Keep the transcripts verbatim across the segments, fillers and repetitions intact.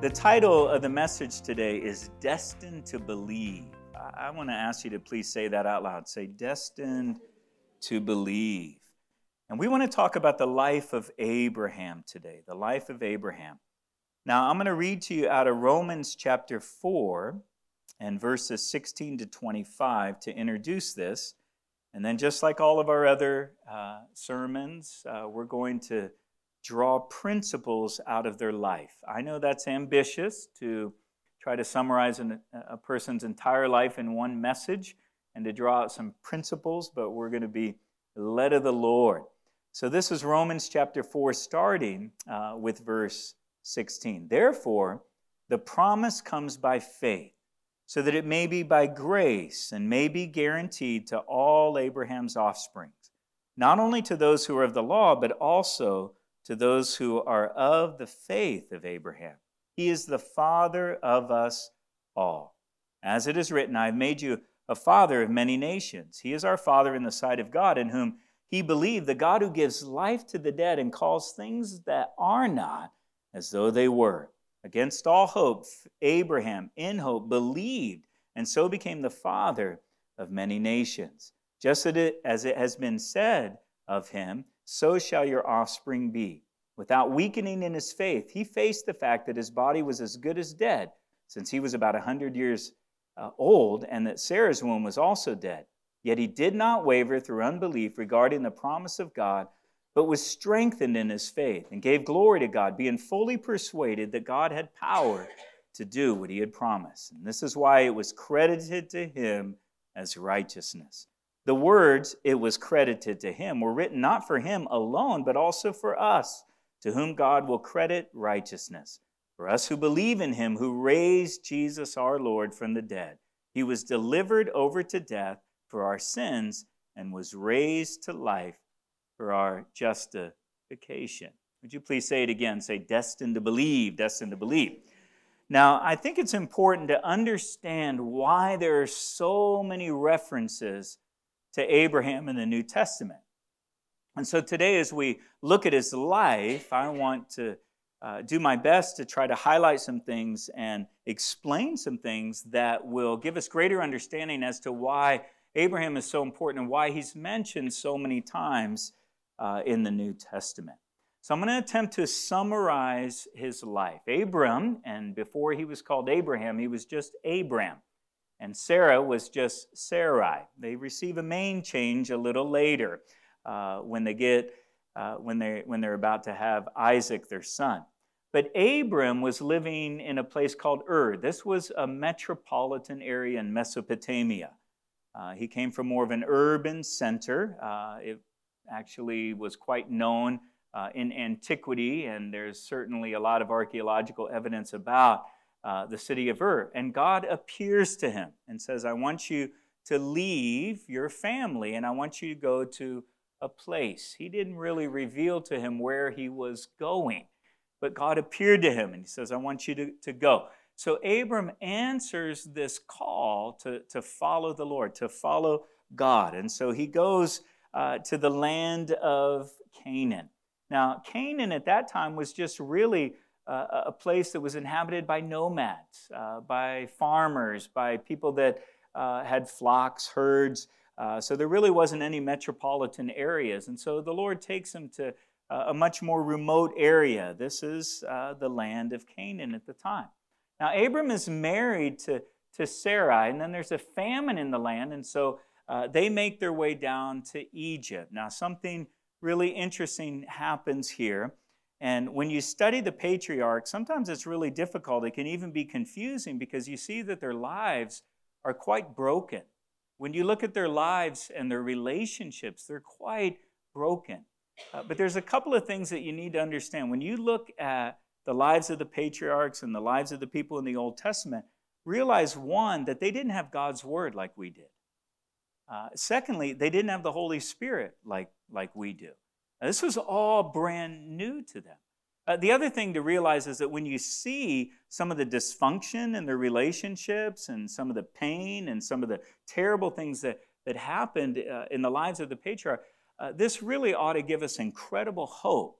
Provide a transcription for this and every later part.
The title of the message today is Destined to Believe. I, I want to ask you to please say that out loud. Say, Destined to Believe. And we want to talk about the life of Abraham today, the life of Abraham. Now, I'm going to read to you out of Romans chapter four and verses sixteen to twenty-five to introduce this. And then just like all of our other uh, sermons, uh, we're going to draw principles out of their life. I know that's ambitious to try to summarize an, a person's entire life in one message and to draw out some principles, but we're going to be led of the Lord. So this is Romans chapter four, starting uh, with verse sixteen. Therefore, the promise comes by faith, so that it may be by grace and may be guaranteed to all Abraham's offspring, not only to those who are of the law, but also to those who are of the faith of Abraham. He is the father of us all. As it is written, I have made you a father of many nations. He is our father in the sight of God, in whom he believed, the God who gives life to the dead and calls things that are not as though they were. Against all hope, Abraham, in hope, believed, and so became the father of many nations. Just as it has been said of him, so shall your offspring be. Without weakening in his faith, he faced the fact that his body was as good as dead, since he was about a hundred years uh, old, and that Sarah's womb was also dead. Yet he did not waver through unbelief regarding the promise of God, but was strengthened in his faith and gave glory to God, being fully persuaded that God had power to do what he had promised. And this is why it was credited to him as righteousness. The words, it was credited to him, were written not for him alone, but also for us, to whom God will credit righteousness. For us who believe in him who raised Jesus our Lord from the dead. He was delivered over to death for our sins and was raised to life for our justification. Would you please say it again? Say, destined to believe, destined to believe. Now, I think it's important to understand why there are so many references to Abraham in the New Testament. And so today, as we look at his life, I want to uh, do my best to try to highlight some things and explain some things that will give us greater understanding as to why Abraham is so important and why he's mentioned so many times uh, in the New Testament. So I'm going to attempt to summarize his life. Abram, and before he was called Abraham, he was just Abram. And Sarah was just Sarai. They receive a name change a little later uh, when they get uh, when they when they're about to have Isaac, their son. But Abram was living in a place called Ur. This was a metropolitan area in Mesopotamia. Uh, he came from more of an urban center. Uh, it actually was quite known uh, in antiquity, and there's certainly a lot of archaeological evidence about Uh, the city of Ur. And God appears to him and says, I want you to leave your family and I want you to go to a place. He didn't really reveal to him where he was going, but God appeared to him and he says, I want you to, to go. So Abram answers this call to, to follow the Lord, to follow God. And so he goes uh, to the land of Canaan. Now, Canaan at that time was just really Uh, a place that was inhabited by nomads, uh, by farmers, by people that uh, had flocks, herds. Uh, so there really wasn't any metropolitan areas. And so the Lord takes him to uh, a much more remote area. This is uh, the land of Canaan at the time. Now, Abram is married to, to Sarai, and then there's a famine in the land, and so uh, they make their way down to Egypt. Now, something really interesting happens here. And when you study the patriarchs, sometimes it's really difficult. It can even be confusing because you see that their lives are quite broken. When you look at their lives and their relationships, they're quite broken. Uh, but there's a couple of things that you need to understand. When you look at the lives of the patriarchs and the lives of the people in the Old Testament, realize, one, that they didn't have God's word like we did. Uh, secondly, they didn't have the Holy Spirit like, like we do. Now, this was all brand new to them. Uh, the other thing to realize is that when you see some of the dysfunction in their relationships and some of the pain and some of the terrible things that, that happened uh, in the lives of the patriarch, uh, this really ought to give us incredible hope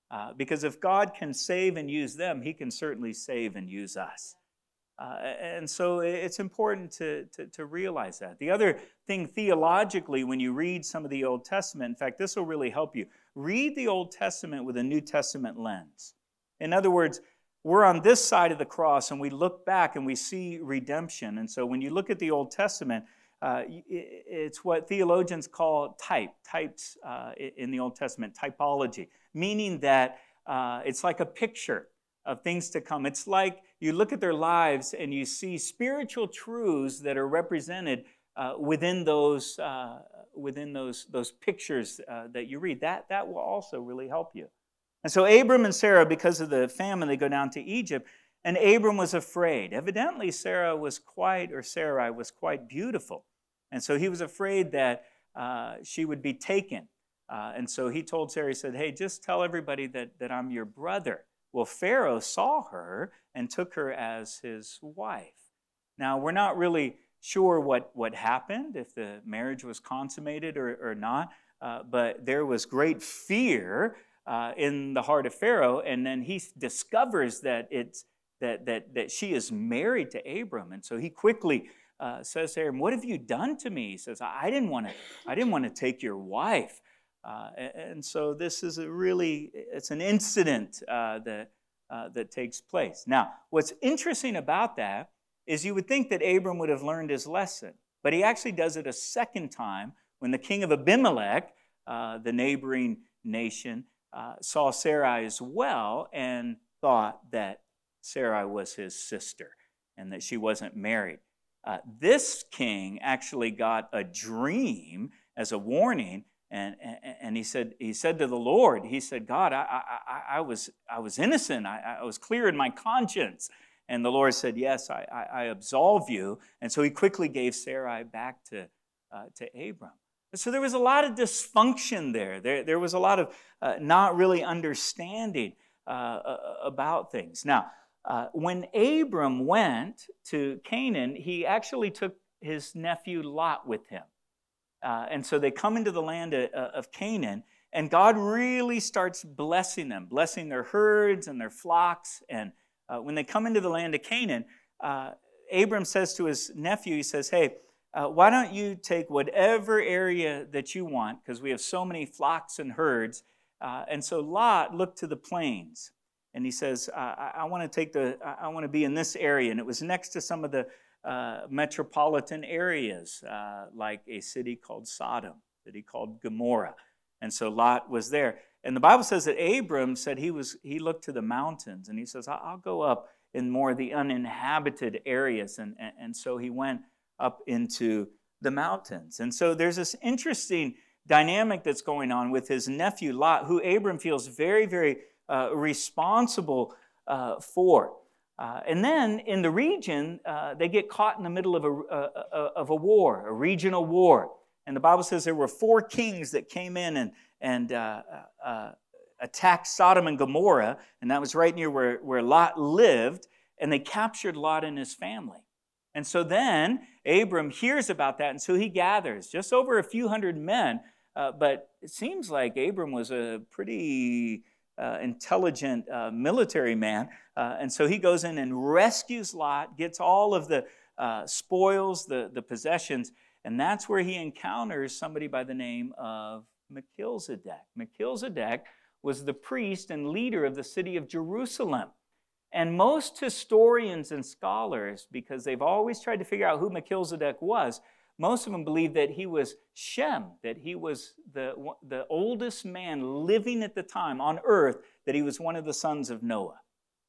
Uh, because if God can save and use them, he can certainly save and use us. Uh, and so it's important to, to, to realize that. The other thing theologically, when you read some of the Old Testament, in fact, this will really help you. Read the Old Testament with a New Testament lens. In other words, we're on this side of the cross and we look back and we see redemption. And so when you look at the Old Testament, uh, it's what theologians call type, types uh, in the Old Testament, typology, meaning that uh, it's like a picture of things to come. It's like you look at their lives and you see spiritual truths that are represented uh, within those uh, within those those pictures uh, that you read. That that will also really help you. And so Abram and Sarah, because of the famine, they go down to Egypt, and Abram was afraid. Evidently, Sarah was quite, or Sarai was quite beautiful, and so he was afraid that uh, she would be taken. Uh, and so he told Sarah, he said, "Hey, just tell everybody that that I'm your brother." Well, Pharaoh saw her and took her as his wife. Now, we're not really sure what, what happened, if the marriage was consummated or, or not, uh, but there was great fear uh, in the heart of Pharaoh, and then he discovers that, it's, that, that, that she is married to Abram, and so he quickly uh, says to Abram, "What have you done to me?" He says, I didn't want to, I didn't want to take your wife. Uh, and so this is a really, it's an incident uh, that, uh, that takes place. Now, what's interesting about that is you would think that Abram would have learned his lesson, but he actually does it a second time when the king of Abimelech, uh, the neighboring nation, uh, saw Sarai as well and thought that Sarai was his sister and that she wasn't married. Uh, this king actually got a dream as a warning. And, and, and he said, he said to the Lord, he said, "God, I, I, I, was, I was innocent. I, I was clear in my conscience." And the Lord said, "Yes, I, I, I absolve you." And so he quickly gave Sarai back to, uh, to Abram. So there was a lot of dysfunction there. There, there was a lot of uh, not really understanding uh, about things. Now, uh, when Abram went to Canaan, he actually took his nephew Lot with him. Uh, and so they come into the land of, of Canaan, and God really starts blessing them, blessing their herds and their flocks. And uh, when they come into the land of Canaan, uh, Abram says to his nephew, he says, "Hey, uh, why don't you take whatever area that you want, because we have so many flocks and herds." Uh, and so Lot looked to the plains, and he says, I, I want to take the, I want to be in this area. And it was next to some of the Uh, metropolitan areas, uh, like a city called Sodom, a city called Gomorrah. And so Lot was there. And the Bible says that Abram said he was he looked to the mountains, and he says, I'll go up in more of the uninhabited areas. And, and, and so he went up into the mountains. And so there's this interesting dynamic that's going on with his nephew Lot, who Abram feels very, very uh, responsible uh, for. Uh, and then in the region, uh, they get caught in the middle of a, uh, of a war, a regional war. And the Bible says there were four kings that came in and, and uh, uh, attacked Sodom and Gomorrah, and that was right near where, where Lot lived, and they captured Lot and his family. And so then Abram hears about that, and so he gathers just over a few hundred men, uh, but it seems like Abram was a pretty Uh, intelligent uh, military man. Uh, and so he goes in and rescues Lot, gets all of the uh, spoils, the, the possessions, and that's where he encounters somebody by the name of Melchizedek. Melchizedek was the priest and leader of the city of Jerusalem. And most historians and scholars, because they've always tried to figure out who Melchizedek was, most of them believe that he was Shem, that he was the, the oldest man living at the time on earth, that he was one of the sons of Noah.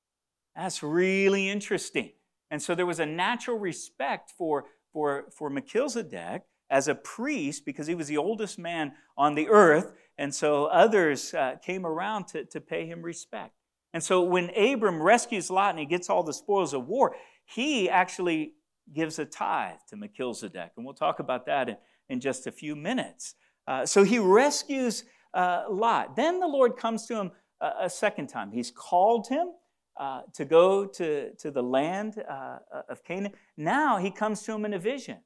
That's really interesting. And so there was a natural respect for, for, for Melchizedek as a priest, because he was the oldest man on the earth, and so others uh, came around to, to pay him respect. And so when Abram rescues Lot and he gets all the spoils of war, he actually gives a tithe to Melchizedek. And we'll talk about that in, in just a few minutes. Uh, so he rescues uh, Lot. Then the Lord comes to him a, a second time. He's called him uh, to go to, to the land uh, of Canaan. Now he comes to him in a vision.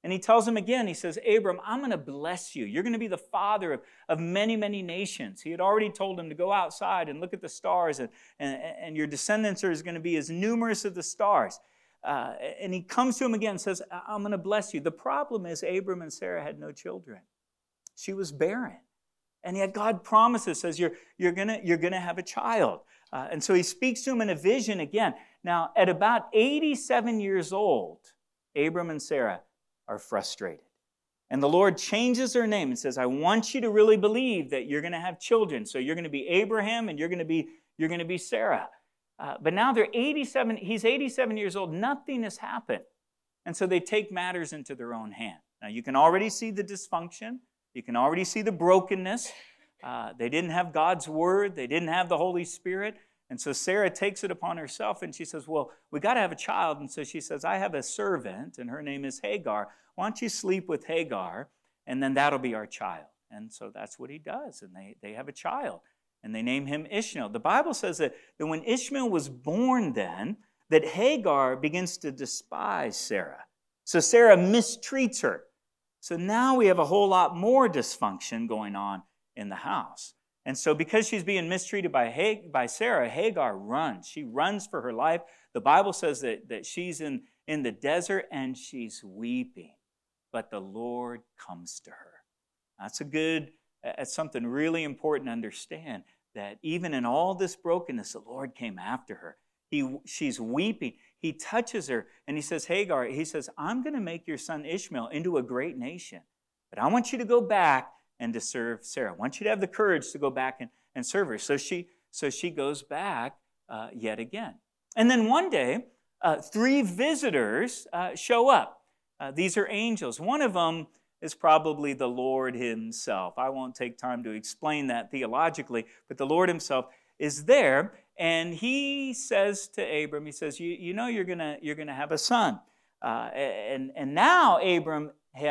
And he tells him again, he says, Abram, I'm going to bless you. You're going to be the father of, of many, many nations. He had already told him to go outside and look at the stars, and, and, and your descendants are going to be as numerous as the stars. Uh, and he comes to him again and says, I'm going to bless you. The problem is Abram and Sarah had no children. She was barren. And yet God promises, says, you're, you're going you're gonna have a child. Uh, and so he speaks to him in a vision again. Now, at about eighty-seven years old, Abram and Sarah are frustrated. And the Lord changes their name and says, I want you to really believe that you're going to have children. So you're going to be Abraham and you're going to be, you're going to be Sarah. Uh, but now they're eighty-seven, he's eighty-seven years old. Nothing has happened. And so they take matters into their own hand. Now you can already see the dysfunction. You can already see the brokenness. Uh, they didn't have God's word. They didn't have the Holy Spirit. And so Sarah takes it upon herself and she says, well, we got to have a child. And so she says, I have a servant and her name is Hagar. Why don't you sleep with Hagar and then that'll be our child. And so that's what he does. And they, they have a child and they name him Ishmael. The Bible says that, that when Ishmael was born then, that Hagar begins to despise Sarah. So Sarah mistreats her. So now we have a whole lot more dysfunction going on in the house. And so because she's being mistreated by Hag- by Sarah, Hagar runs. She runs for her life. The Bible says that, that she's in, in the desert and she's weeping. But the Lord comes to her. That's a good, that's something really important to understand, that even in all this brokenness, the Lord came after her. He, she's weeping. He touches her and he says, Hagar, he says, I'm going to make your son Ishmael into a great nation. But I want you to go back and to serve Sarah. I want you to have the courage to go back and, and serve her. So she, so she goes back uh, yet again. And then one day, uh, three visitors uh, show up. Uh, these are angels. One of them is probably the Lord himself. I won't take time to explain that theologically, but the Lord himself is there. And he says to Abram, he says, you, you know you're going you're gonna have a son. Uh, and, and now Abraham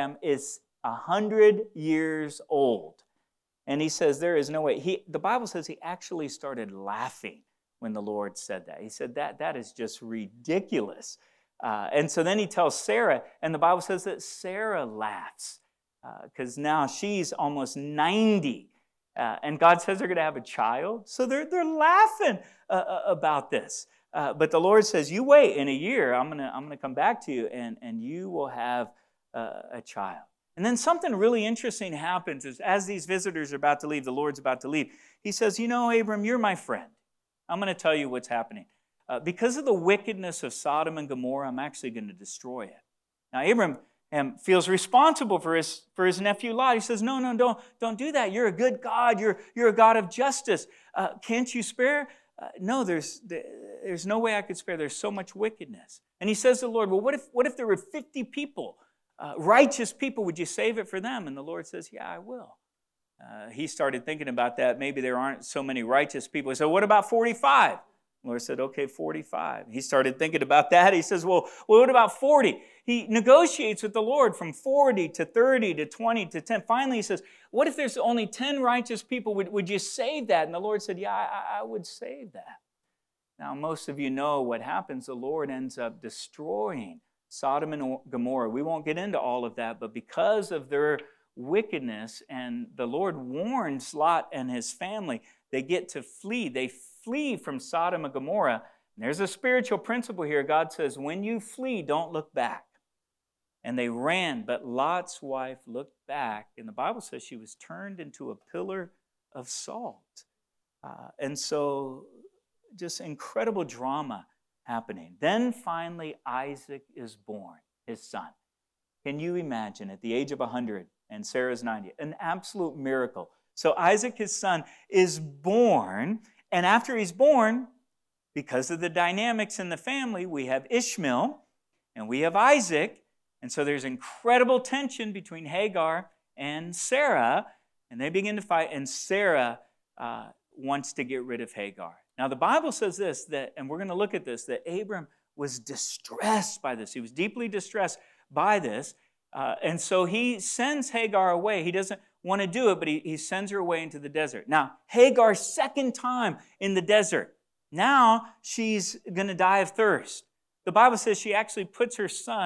is a hundred years old. And he says, there is no way. He, the Bible says he actually started laughing when the Lord said that. He said, that, that is just ridiculous. Uh, and so then he tells Sarah, and the Bible says that Sarah laughs because uh, now she's almost ninety. Uh, and God says they're going to have a child. So they're, they're laughing uh, about this. Uh, but the Lord says, you wait, in a year, I'm going to I'm going to come back to you, and, and you will have uh, a child. And then something really interesting happens is as these visitors are about to leave, the Lord's about to leave. He says, you know, Abram, you're my friend. I'm going to tell you what's happening. Uh, because of the wickedness of Sodom and Gomorrah, I'm actually going to destroy it. Now, Abram um, feels responsible for his, for his nephew Lot. He says, no, no, don't, don't do that. You're a good God. You're, you're a God of justice. Uh, can't you spare? Uh, no, there's, there's no way I could spare. There's so much wickedness. And he says to the Lord, well, what if, what if there were fifty people? Uh, righteous people, would you save it for them? And the Lord says, yeah, I will. Uh, he started thinking about that. Maybe there aren't so many righteous people. He said, what about forty-five? The Lord said, okay, forty-five. He started thinking about that. He says, well, well, what about forty? He negotiates with the Lord from forty to thirty to twenty to ten. Finally, he says, what if there's only ten righteous people? Would, would you save that? And the Lord said, yeah, I, I would save that. Now, most of you know what happens. The Lord ends up destroying Sodom and Gomorrah. We won't get into all of that, but because of their wickedness, and the Lord warns Lot and his family, they get to flee. They flee from Sodom and Gomorrah. And there's a spiritual principle here. God says, when you flee, don't look back. And they ran, but Lot's wife looked back, and the Bible says she was turned into a pillar of salt. Uh, and so just incredible drama happening. Then finally Isaac is born, his son. Can you imagine at the age of one hundred and Sarah's ninety? An absolute miracle. So Isaac, his son, is born, and after he's born, because of the dynamics in the family, we have Ishmael and we have Isaac, and so there's incredible tension between Hagar and Sarah, and they begin to fight, and Sarah uh, wants to get rid of Hagar. Now, the Bible says this, that, and we're going to look at this, that Abram was distressed by this. He was deeply distressed by this. Uh, and so he sends Hagar away. He doesn't want to do it, but he, he sends her away into the desert. Now, Hagar's second time in the desert. Now she's going to die of thirst. The Bible says she actually puts her son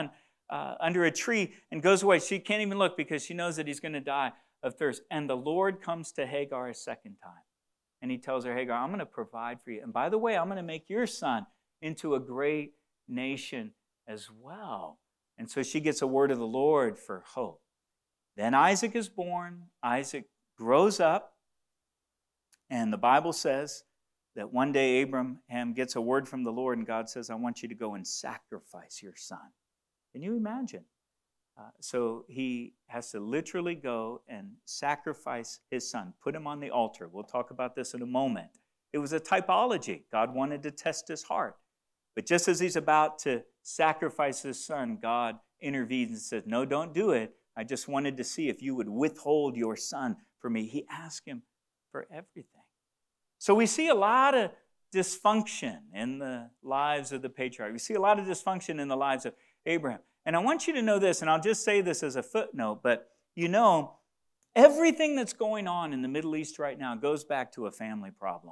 uh, under a tree and goes away. She can't even look because she knows that he's going to die of thirst. And the Lord comes to Hagar a second time. And he tells her, Hagar, I'm going to provide for you. And by the way, I'm going to make your son into a great nation as well. And so she gets a word of the Lord for hope. Then Isaac is born. Isaac grows up. And the Bible says that one day Abraham gets a word from the Lord, and God says, I want you to go and sacrifice your son. Can you imagine? Uh, so he has to literally go and sacrifice his son, put him on the altar. We'll talk about this in a moment. It was a typology. God wanted to test his heart. But just as he's about to sacrifice his son, God intervenes and says, no, don't do it. I just wanted to see if you would withhold your son for me. He asked him for everything. So we see a lot of dysfunction in the lives of the patriarch. We see a lot of dysfunction in the lives of Abraham. And I want you to know this, and I'll just say this as a footnote, but you know, everything that's going on in the Middle East right now goes back to a family problem.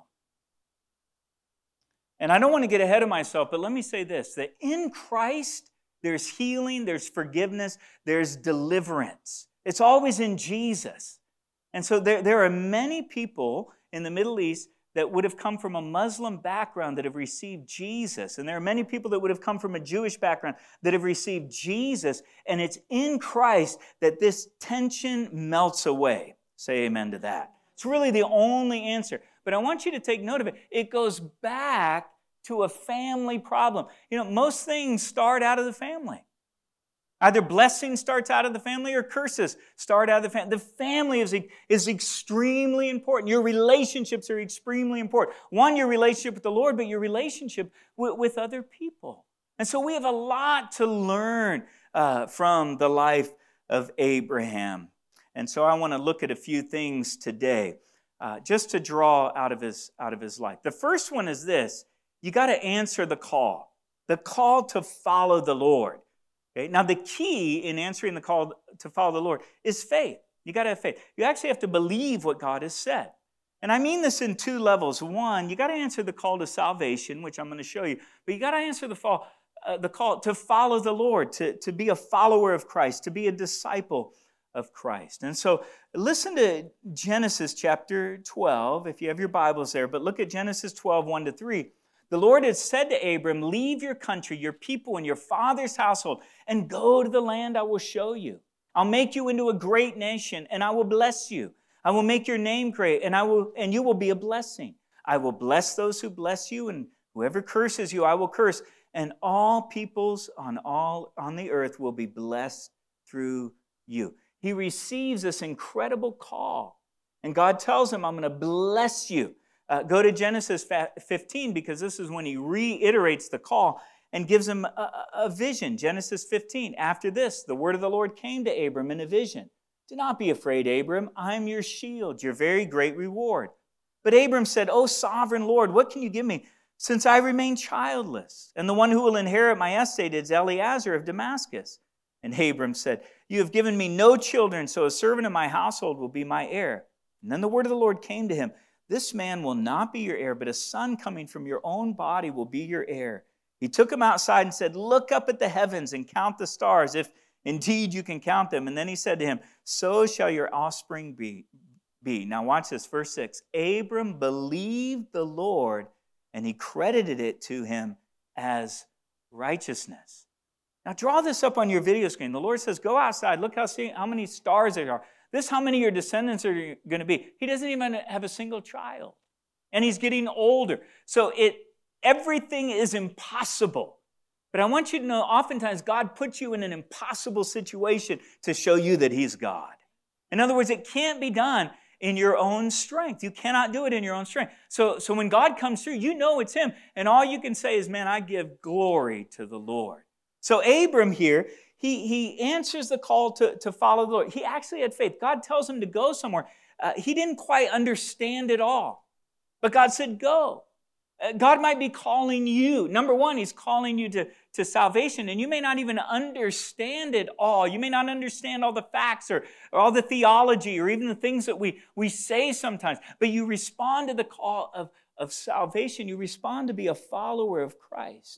And I don't want to get ahead of myself, but let me say this, that in Christ, there's healing, there's forgiveness, there's deliverance. It's always in Jesus. And so there, there are many people in the Middle East that would have come from a Muslim background that have received Jesus. And there are many people that would have come from a Jewish background that have received Jesus. And it's in Christ that this tension melts away. Say amen to that. It's really the only answer. But I want you to take note of it. It goes back to a family problem. You know, most things start out of the family. Either blessing starts out of the family or curses start out of the family. The family is, is extremely important. Your relationships are extremely important. One, your relationship with the Lord, but your relationship with, with other people. And so we have a lot to learn uh, from the life of Abraham. And so I want to look at a few things today uh, just to draw out of his, out of his life. The first one is this. You got to answer the call. The call to follow the Lord. Okay? Now, the key in answering the call to follow the Lord is faith. You got to have faith. You actually have to believe what God has said. And I mean this in two levels. One, you got to answer the call to salvation, which I'm going to show you. But you got to answer the, fall, uh, the call to follow the Lord, to, to be a follower of Christ, to be a disciple of Christ. And so listen to Genesis chapter twelve, if you have your Bibles there. But look at Genesis twelve, one to three. The Lord had said to Abram, leave your country, your people, and your father's household, and go to the land I will show you. I'll make you into a great nation, and I will bless you. I will make your name great, and I will, and you will be a blessing. I will bless those who bless you, and whoever curses you, I will curse. And all peoples on all on the earth will be blessed through you. He receives this incredible call, and God tells him, I'm going to bless you. Uh, go to Genesis fifteen, because this is when he reiterates the call and gives him a, a vision. Genesis fifteen, after this, the word of the Lord came to Abram in a vision. Do not be afraid, Abram. I am your shield, your very great reward. But Abram said, O sovereign Lord, what can you give me, since I remain childless? And the one who will inherit my estate is Eliezer of Damascus. And Abram said, you have given me no children, so a servant of my household will be my heir. And then the word of the Lord came to him. This man will not be your heir, but a son coming from your own body will be your heir. He took him outside and said, look up at the heavens and count the stars, if indeed you can count them. And then he said to him, so shall your offspring be. be. Now watch this, verse six. Abram believed the Lord, and he credited it to him as righteousness. Now draw this up on your video screen. The Lord says, go outside, look how, see, how many stars there are. This is how many of your descendants are going to be. He doesn't even have a single child. And he's getting older. So it everything is impossible. But I want you to know, oftentimes God puts you in an impossible situation to show you that he's God. In other words, it can't be done in your own strength. You cannot do it in your own strength. So, so when God comes through, you know it's him. And all you can say is, man, I give glory to the Lord. So Abram here, He, he answers the call to, to follow the Lord. He actually had faith. God tells him to go somewhere. Uh, he didn't quite understand it all. But God said, go. Uh, God might be calling you. Number one, he's calling you to, to salvation. And you may not even understand it all. You may not understand all the facts or, or all the theology or even the things that we, we say sometimes. But you respond to the call of, of salvation. You respond to be a follower of Christ.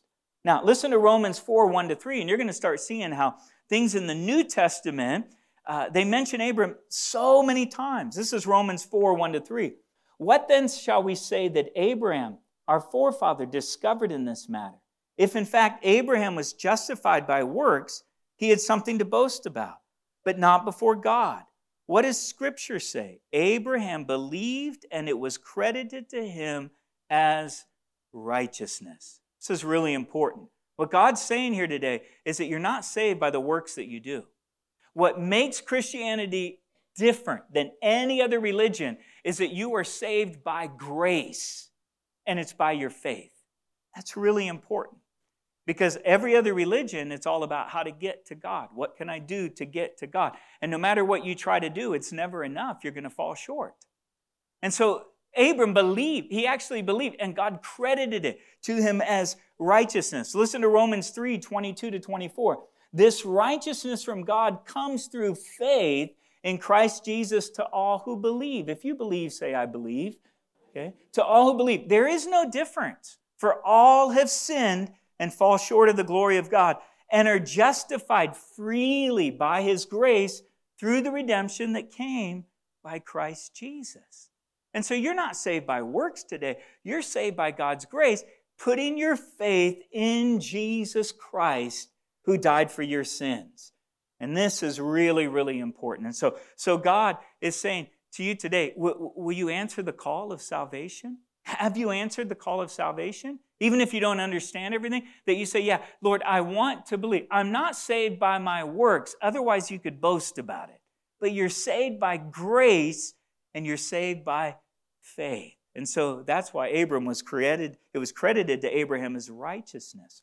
Now, listen to Romans four, one to three, and you're going to start seeing how things in the New Testament, uh, they mention Abram so many times. This is Romans four, one to three. What then shall we say that Abraham, our forefather, discovered in this matter? If in fact Abraham was justified by works, he had something to boast about, but not before God. What does Scripture say? Abraham believed, and it was credited to him as righteousness. This is really important. What God's saying here today is that you're not saved by the works that you do. What makes Christianity different than any other religion is that you are saved by grace, and it's by your faith. That's really important. Because every other religion, it's all about how to get to God. What can I do to get to God? And no matter what you try to do, it's never enough. You're going to fall short. And so Abram believed. He actually believed, and God credited it to him as righteousness. Listen to Romans three, twenty-two to twenty-four. This righteousness from God comes through faith in Christ Jesus to all who believe. If you believe, say, I believe. Okay? To all who believe. There is no difference. For all have sinned and fall short of the glory of God, and are justified freely by His grace through the redemption that came by Christ Jesus. And so you're not saved by works today. You're saved by God's grace, putting your faith in Jesus Christ, who died for your sins. And this is really, really important. And so, so God is saying to you today, will, will you answer the call of salvation? Have you answered the call of salvation? Even if you don't understand everything, that you say, yeah, Lord, I want to believe. I'm not saved by my works. Otherwise, you could boast about it. But you're saved by grace, and you're saved by faith. And so that's why Abram was created. It was credited to Abraham as righteousness.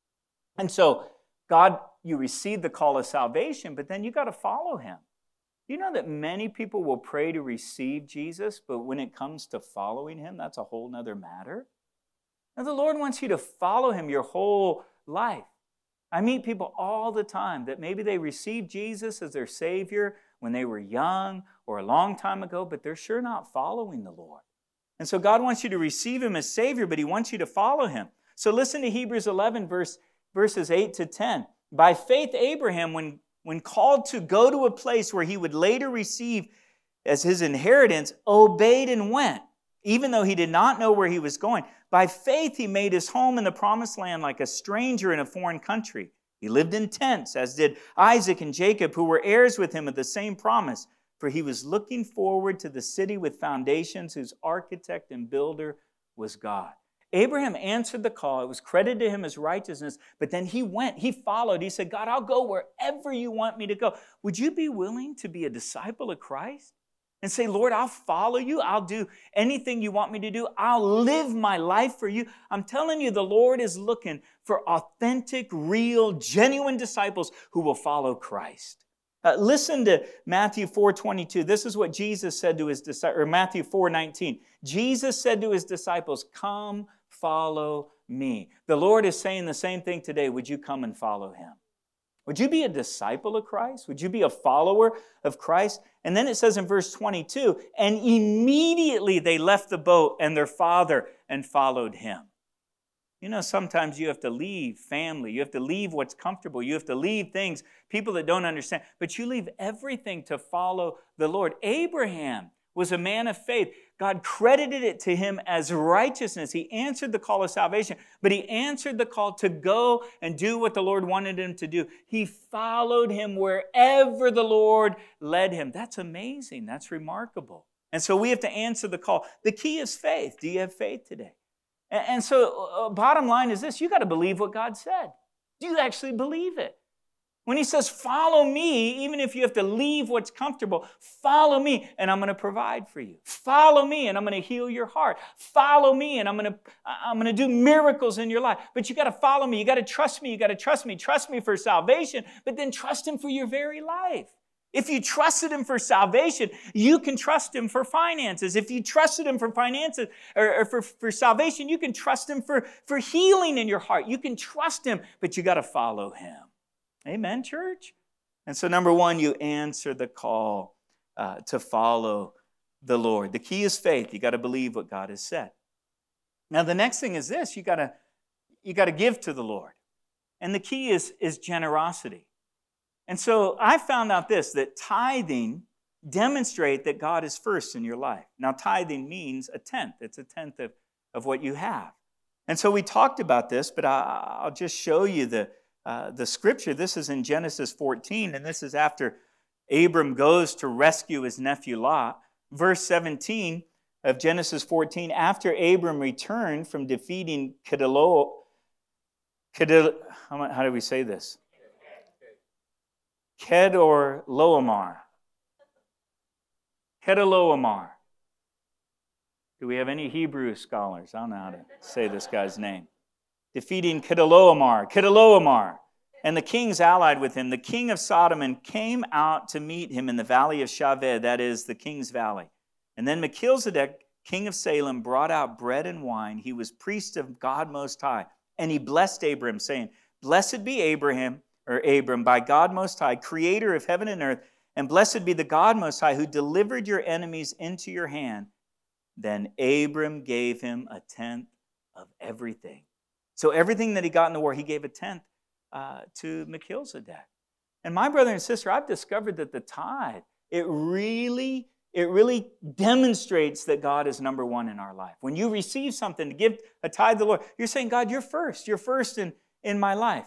And so God, you receive the call of salvation, but then you got to follow Him. You know that many people will pray to receive Jesus, but when it comes to following Him, that's a whole nother matter. Now, the Lord wants you to follow Him your whole life. I meet people all the time that maybe they received Jesus as their Savior when they were young or a long time ago, but they're sure not following the Lord. And so God wants you to receive Him as Savior, but He wants you to follow Him. So listen to Hebrews eleven, verse, verses eight to ten. By faith, Abraham, when, when called to go to a place where he would later receive as his inheritance, obeyed and went, even though he did not know where he was going. By faith, he made his home in the promised land like a stranger in a foreign country. He lived in tents, as did Isaac and Jacob, who were heirs with him of the same promise. For he was looking forward to the city with foundations, whose architect and builder was God. Abraham answered the call. It was credited to him as righteousness, but then he went, he followed. He said, God, I'll go wherever you want me to go. Would you be willing to be a disciple of Christ? And say, Lord, I'll follow you. I'll do anything you want me to do. I'll live my life for you. I'm telling you, the Lord is looking for authentic, real, genuine disciples who will follow Christ. Uh, listen to Matthew four twenty-two. This is what Jesus said to his disciples, or Matthew four nineteen. Jesus said to his disciples, come follow me. The Lord is saying the same thing today. Would you come and follow Him? Would you be a disciple of Christ? Would you be a follower of Christ? And then it says in verse twenty-two, and immediately they left the boat and their father and followed Him. You know, sometimes you have to leave family. You have to leave what's comfortable. You have to leave things, people that don't understand. But you leave everything to follow the Lord. Abraham was a man of faith. God credited it to him as righteousness. He answered the call of salvation, but he answered the call to go and do what the Lord wanted him to do. He followed Him wherever the Lord led him. That's amazing. That's remarkable. And so we have to answer the call. The key is faith. Do you have faith today? And so uh, bottom line is this. You got to believe what God said. Do you actually believe it? When He says, follow me, even if you have to leave what's comfortable, follow me and I'm going to provide for you. Follow me and I'm going to heal your heart. Follow me and I'm going to, I'm going to do miracles in your life. But you got to follow me. You got to trust me. You got to trust me. Trust me for salvation, but then trust Him for your very life. If you trusted Him for salvation, you can trust Him for finances. If you trusted Him for finances or, or for, for salvation, you can trust Him for, for healing in your heart. You can trust Him, but you got to follow Him. Amen, church? And so number one, you answer the call uh, to follow the Lord. The key is faith. You got to believe what God has said. Now, the next thing is this. You got to you got to give to the Lord. And the key is, is generosity. And so I found out this, that tithing demonstrate that God is first in your life. Now, tithing means a tenth. It's a tenth of, of what you have. And so we talked about this, but I, I'll just show you the, uh, the scripture. This is in Genesis fourteen, and this is after Abram goes to rescue his nephew Lot. Verse seventeen of Genesis fourteen, after Abram returned from defeating Kedalo, Kedal, how, how do we say this? Kedorlaomer. Kedorlaomer. Do we have any Hebrew scholars? I don't know how to say this guy's name. Defeating Kedorlaomer. Kedorlaomer. And the kings allied with him. The king of Sodom and came out to meet him in the valley of Shaveh, that is the king's valley. And then Melchizedek, king of Salem, brought out bread and wine. He was priest of God Most High. And he blessed Abram, saying, Blessed be Abraham, or Abram, by God Most High, creator of heaven and earth, and blessed be the God Most High, who delivered your enemies into your hand. Then Abram gave him a tenth of everything. So everything that he got in the war, he gave a tenth uh, to Melchizedek. And my brother and sister, I've discovered that the tithe, it really, it really demonstrates that God is number one in our life. When you receive something to give a tithe to the Lord, you're saying, God, you're first. You're first in, in my life.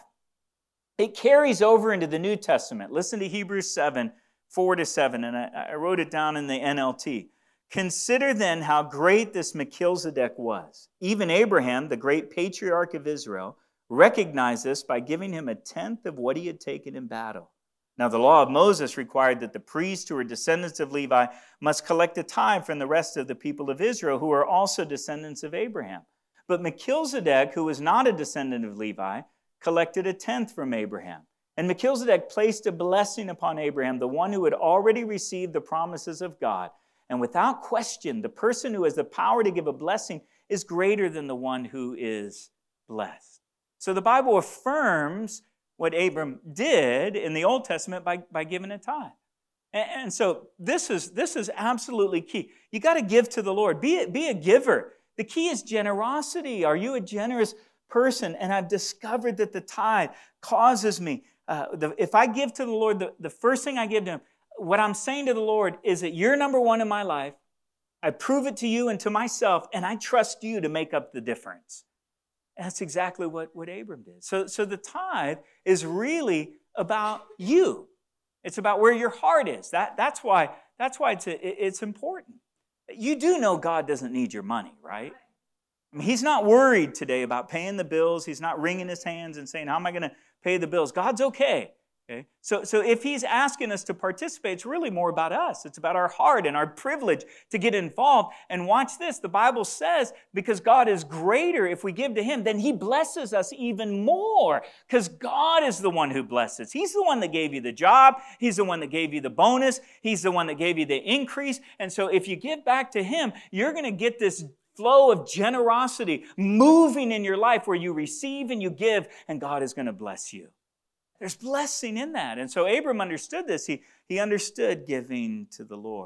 It carries over into the New Testament. Listen to Hebrews seven, four to seven, and I, I wrote it down in the N L T. Consider then how great this Melchizedek was. Even Abraham, the great patriarch of Israel, recognized this by giving him a tenth of what he had taken in battle. Now, the law of Moses required that the priests who were descendants of Levi must collect a tithe from the rest of the people of Israel, who are also descendants of Abraham. But Melchizedek, who was not a descendant of Levi, collected a tenth from Abraham. And Melchizedek placed a blessing upon Abraham, the one who had already received the promises of God. And without question, the person who has the power to give a blessing is greater than the one who is blessed. So the Bible affirms what Abram did in the Old Testament by, by giving a tithe. And, and so this is, this is absolutely key. You got to give to the Lord. Be a, be a giver. The key is generosity. Are you a generous person? And I've discovered that the tithe causes me, uh, the, if I give to the Lord, the, the first thing I give to Him, what I'm saying to the Lord is that you're number one in my life. I prove it to you and to myself, and I trust you to make up the difference. And that's exactly what, what Abram did. So, so the tithe is really about you. It's about where your heart is. That, that's why, that's why it's, a, it's important. You do know God doesn't need your money, right? I mean, He's not worried today about paying the bills. He's not wringing His hands and saying, how am I going to pay the bills? God's okay. Okay? So, so if He's asking us to participate, it's really more about us. It's about our heart and our privilege to get involved. And watch this. The Bible says, because God is greater if we give to Him, then He blesses us even more. Because God is the one who blesses. He's the one that gave you the job. He's the one that gave you the bonus. He's the one that gave you the increase. And so if you give back to Him, you're going to get this flow of generosity moving in your life where you receive and you give, and God is going to bless you. There's blessing in that. And so Abram understood this. He, he understood giving to the Lord.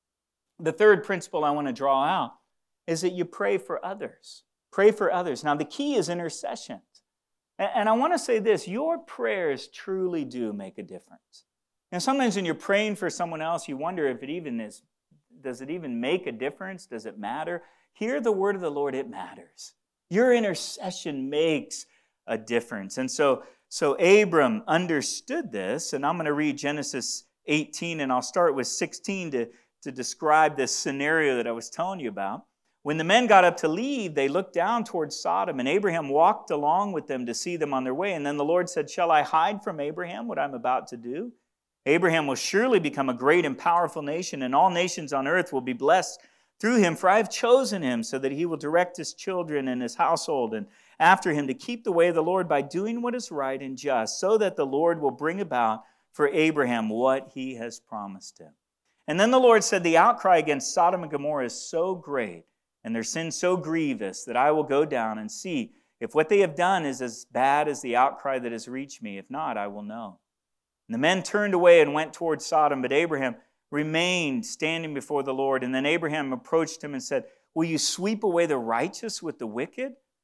The third principle I want to draw out is that you pray for others. Pray for others. Now, the key is intercession. And, and I want to say this. Your prayers truly do make a difference. And sometimes when you're praying for someone else, you wonder if it even is, does it even make a difference? Does it matter? Hear the word of the Lord, it matters. Your intercession makes a difference. And so, So Abram understood this, and I'm going to read Genesis eighteen, and I'll start with sixteen to, to describe this scenario that I was telling you about. When the men got up to leave, they looked down towards Sodom, and Abraham walked along with them to see them on their way. And then the Lord said, shall I hide from Abraham what I'm about to do? Abraham will surely become a great and powerful nation, and all nations on earth will be blessed through him, for I have chosen him so that he will direct his children and his household and after him to keep the way of the Lord by doing what is right and just, so that the Lord will bring about for Abraham what he has promised him. And then the Lord said, the outcry against Sodom and Gomorrah is so great and their sin so grievous that I will go down and see if what they have done is as bad as the outcry that has reached me. If not, I will know. And the men turned away and went toward Sodom, but Abraham remained standing before the Lord. And then Abraham approached him and said, will you sweep away the righteous with the wicked?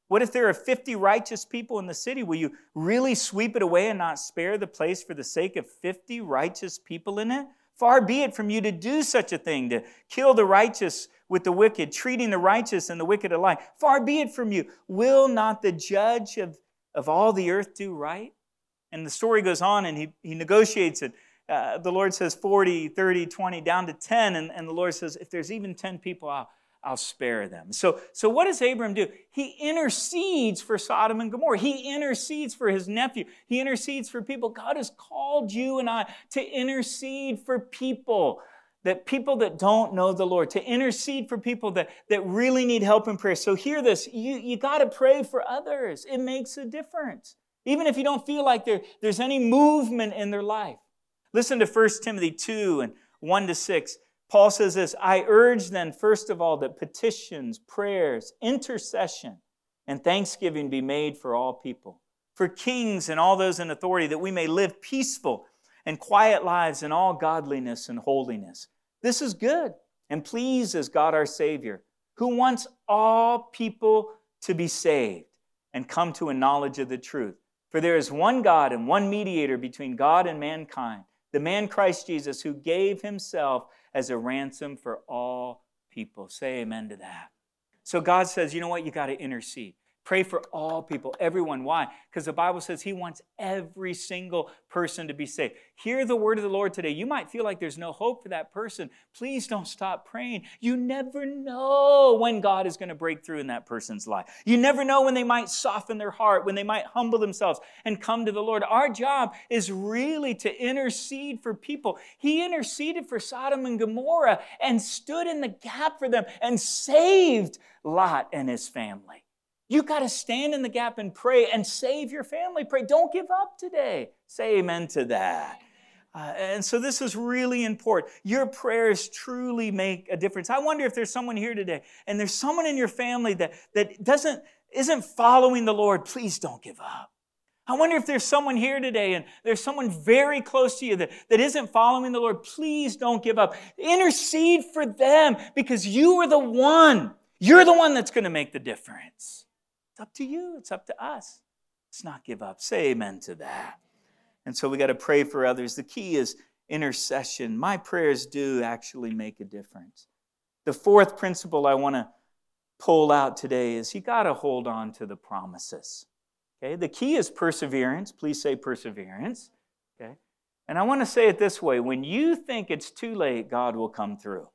What if there are fifty righteous people in the city? Will you really sweep it away and not spare the place for the sake of fifty righteous people in it? Far be it from you to do such a thing, to kill the righteous with the wicked, treating the righteous and the wicked alike. Far be it from you. Will not the judge of, of all the earth do right? And the story goes on, and he, he negotiates it. Uh, the Lord says forty, thirty, twenty, down to ten. And, and the Lord says, if there's even ten people, I'll, I'll spare them. So, so what does Abram do? He intercedes for Sodom and Gomorrah. He intercedes for his nephew. He intercedes for people. God has called you and I to intercede for people, that people that don't know the Lord, to intercede for people that, that really need help in prayer. So hear this, you, you got to pray for others. It makes a difference. Even if you don't feel like there, there's any movement in their life. Listen to First Timothy two and one to six. Paul says this, I urge then, first of all, that petitions, prayers, intercession, and thanksgiving be made for all people, for kings and all those in authority, that we may live peaceful and quiet lives in all godliness and holiness. This is good and pleases God our Savior, who wants all people to be saved and come to a knowledge of the truth. For there is one God and one mediator between God and mankind, the man Christ Jesus, who gave himself as a ransom for all people. Say amen to that. So God says, you know what? You got to intercede. Pray for all people, everyone. Why? Because the Bible says he wants every single person to be saved. Hear the word of the Lord today. You might feel like there's no hope for that person. Please don't stop praying. You never know when God is going to break through in that person's life. You never know when they might soften their heart, when they might humble themselves and come to the Lord. Our job is really to intercede for people. He interceded for Sodom and Gomorrah and stood in the gap for them and saved Lot and his family. You got to stand in the gap and pray and save your family. Pray. Don't give up today. Say amen to that. Uh, and so this is really important. Your prayers truly make a difference. I wonder if there's someone here today and there's someone in your family that, that doesn't, isn't following the Lord. Please don't give up. I wonder if there's someone here today and there's someone very close to you that, that isn't following the Lord. Please don't give up. Intercede for them because you are the one. You're the one that's going to make the difference. It's up to you. It's up to us. Let's not give up. Say amen to that. And so we got to pray for others. The key is intercession. My prayers do actually make a difference. The fourth principle I want to pull out today is you got to hold on to the promises. Okay? The key is perseverance. Please say perseverance. Okay? And I want to say it this way. When you think it's too late, God will come through.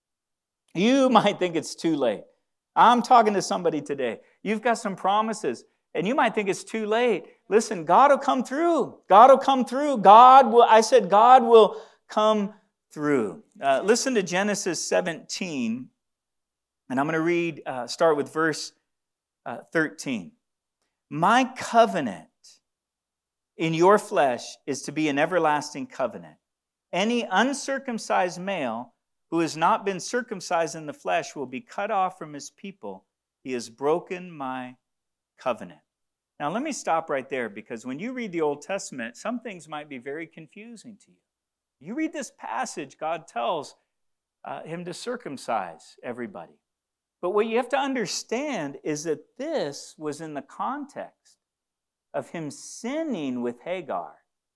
You might think it's too late. I'm talking to somebody today. You've got some promises, and you might think it's too late. Listen, God will come through. God will come through. God will, I said, God will come through. Uh, listen to Genesis seventeen, and I'm going to read, uh, start with verse uh, thirteen. My covenant in your flesh is to be an everlasting covenant. Any uncircumcised male who has not been circumcised in the flesh will be cut off from his people. He has broken my covenant. Now, let me stop right there, because when you read the Old Testament, some things might be very confusing to you. You read this passage, God tells uh, him to circumcise everybody. But what you have to understand is that this was in the context of him sinning with Hagar.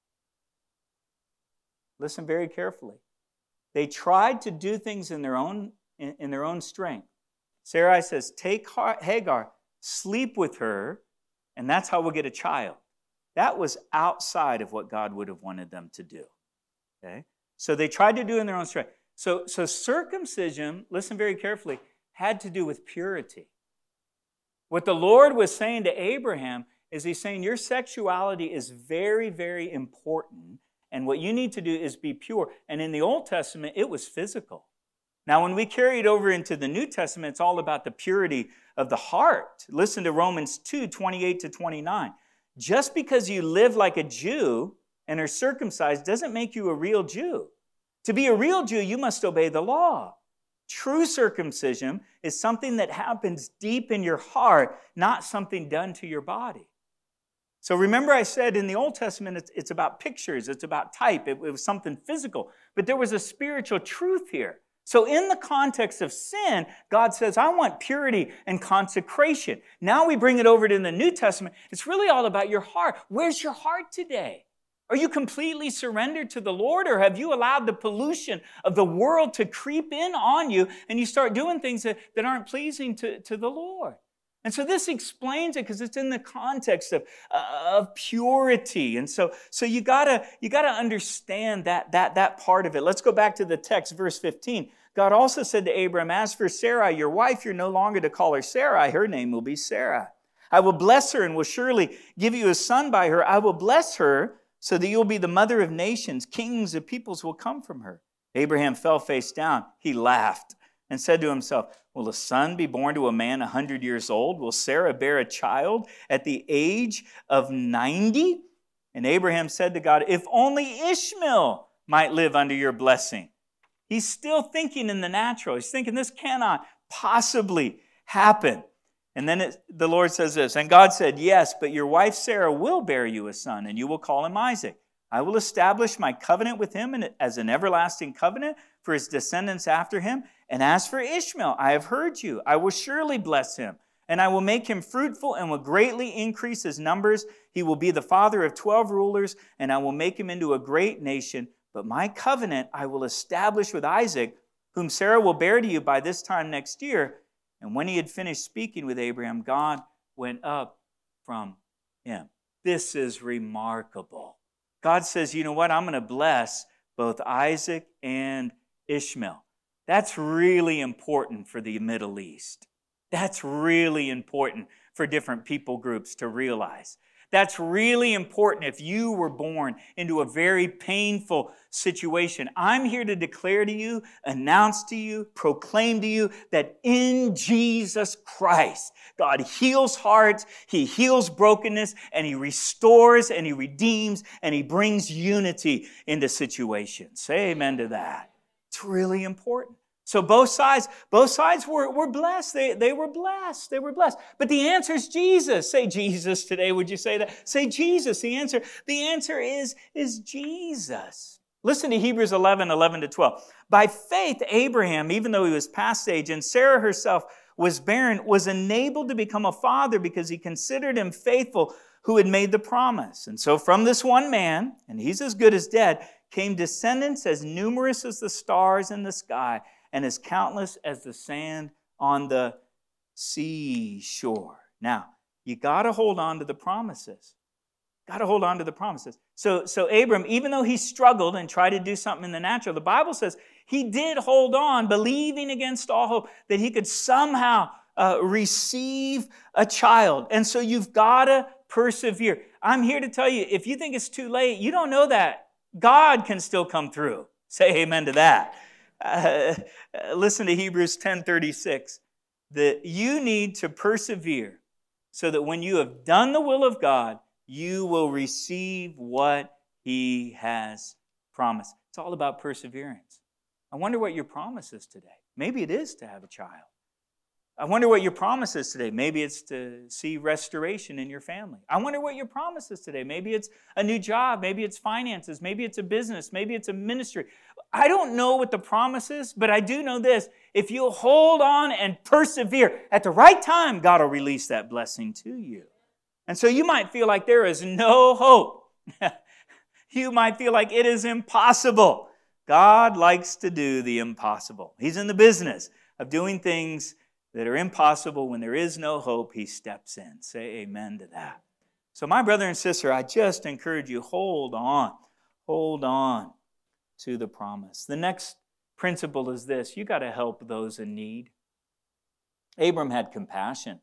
Listen very carefully. They tried to do things in their own, in, in their own strength. Sarai says, take Hagar, sleep with her, and that's how we'll get a child. That was outside of what God would have wanted them to do. Okay? So they tried to do it in their own strength. So, so circumcision, listen very carefully, had to do with purity. What the Lord was saying to Abraham is he's saying your sexuality is very, very important. And what you need to do is be pure. And in the Old Testament, it was physical. Now, when we carry it over into the New Testament, it's all about the purity of the heart. Listen to Romans two, twenty-eight to twenty-nine. Just because you live like a Jew and are circumcised doesn't make you a real Jew. To be a real Jew, you must obey the law. True circumcision is something that happens deep in your heart, not something done to your body. So remember I said in the Old Testament, it's, it's about pictures, it's about type, it, it was something physical. But there was a spiritual truth here. So in the context of sin, God says, I want purity and consecration. Now we bring it over to the New Testament. It's really all about your heart. Where's your heart today? Are you completely surrendered to the Lord, or have you allowed the pollution of the world to creep in on you and you start doing things that, that aren't pleasing to, to the Lord? And so this explains it because it's in the context of, uh, of purity. And so, so you gotta, you gotta understand that, that, that part of it. Let's go back to the text, verse fifteen. God also said to Abram, as for Sarai, your wife, you're no longer to call her Sarai. Her name will be Sarah. I will bless her and will surely give you a son by her. I will bless her so that you'll be the mother of nations. Kings of peoples will come from her. Abraham fell face down. He laughed and said to himself, will a son be born to a man a hundred years old? Will Sarah bear a child at the age of ninety? And Abraham said to God, if only Ishmael might live under your blessing. He's still thinking in the natural. He's thinking this cannot possibly happen. And then it, the Lord says this, and God said, yes, but your wife Sarah will bear you a son, and you will call him Isaac. I will establish my covenant with him as an everlasting covenant for his descendants after him. And as for Ishmael, I have heard you. I will surely bless him, and I will make him fruitful and will greatly increase his numbers. He will be the father of twelve rulers, and I will make him into a great nation. But my covenant I will establish with Isaac, whom Sarah will bear to you by this time next year. And when he had finished speaking with Abraham, God went up from him. This is remarkable. God says, you know what? I'm going to bless both Isaac and Ishmael. That's really important for the Middle East. That's really important for different people groups to realize. That's really important if you were born into a very painful situation. I'm here to declare to you, announce to you, proclaim to you that in Jesus Christ, God heals hearts, He heals brokenness, and He restores and He redeems and He brings unity into situations. Say amen to that. It's really important. So both sides, both sides were, were blessed. They, they were blessed. They were blessed. But the answer is Jesus. Say Jesus today. Would you say that? Say Jesus. The answer, the answer is, is Jesus. Listen to Hebrews eleven, eleven to twelve. By faith, Abraham, even though he was past age, and Sarah herself was barren, was enabled to become a father because he considered him faithful who had made the promise. And so from this one man, and he's as good as dead, came descendants as numerous as the stars in the sky, and as countless as the sand on the seashore. Now, you got to hold on to the promises. Got to hold on to the promises. So, so Abram, even though he struggled and tried to do something in the natural, the Bible says he did hold on, believing against all hope that he could somehow uh, receive a child. And so you've got to persevere. I'm here to tell you, if you think it's too late, you don't know that. God can still come through. Say amen to that. Uh, listen to Hebrews ten thirty-six, that you need to persevere so that when you have done the will of God, you will receive what He has promised. It's all about perseverance. I wonder what your promise is today. Maybe it is to have a child. I wonder what your promise is today. Maybe it's to see restoration in your family. I wonder what your promise is today. Maybe it's a new job. Maybe it's finances. Maybe it's a business. Maybe it's a ministry. I don't know what the promise is, but I do know this. If you'll hold on and persevere, at the right time, God will release that blessing to you. And so you might feel like there is no hope. You might feel like it is impossible. God likes to do the impossible. He's in the business of doing things that are impossible. When there is no hope, He steps in. Say amen to that. So my brother and sister, I just encourage you, hold on. Hold on to the promise. The next principle is this. You got to help those in need. Abram had compassion.